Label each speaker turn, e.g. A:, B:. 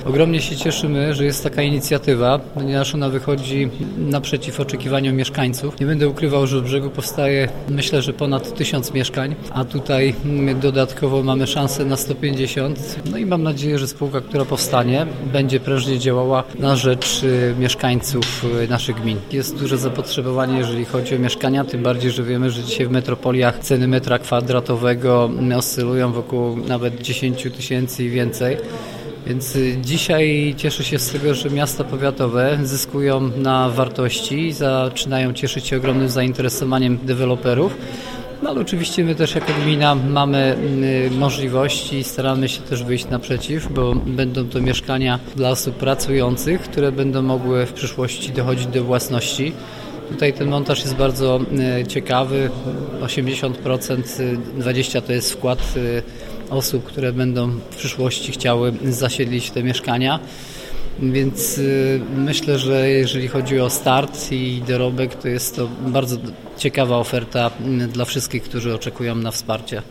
A: Ogromnie się cieszymy, że jest taka inicjatywa, ponieważ ona wychodzi naprzeciw oczekiwaniom mieszkańców. Nie będę ukrywał, że w Brzegu powstaje, myślę, że ponad 1000 mieszkań, a tutaj dodatkowo mamy szansę na 150. No i mam nadzieję, że spółka, która powstanie, będzie prężnie działała na rzecz mieszkańców naszych gmin. Jest duże zapotrzebowanie, jeżeli chodzi o mieszkania, tym bardziej, że wiemy, że dzisiaj w metropoliach ceny metra kwadratowego oscylują wokół nawet 10 000 i więcej. Więc dzisiaj cieszę się z tego, że miasta powiatowe zyskują na wartości, zaczynają cieszyć się ogromnym zainteresowaniem deweloperów. No ale oczywiście my też jako gmina mamy możliwości i staramy się też wyjść naprzeciw, bo będą to mieszkania dla osób pracujących, które będą mogły w przyszłości dochodzić do własności. Tutaj ten montaż jest bardzo ciekawy, 80%, 20% to jest wkład osób, które będą w przyszłości chciały zasiedlić te mieszkania. Więc myślę, że jeżeli chodzi o start i dorobek, to jest to bardzo ciekawa oferta dla wszystkich, którzy oczekują na wsparcie.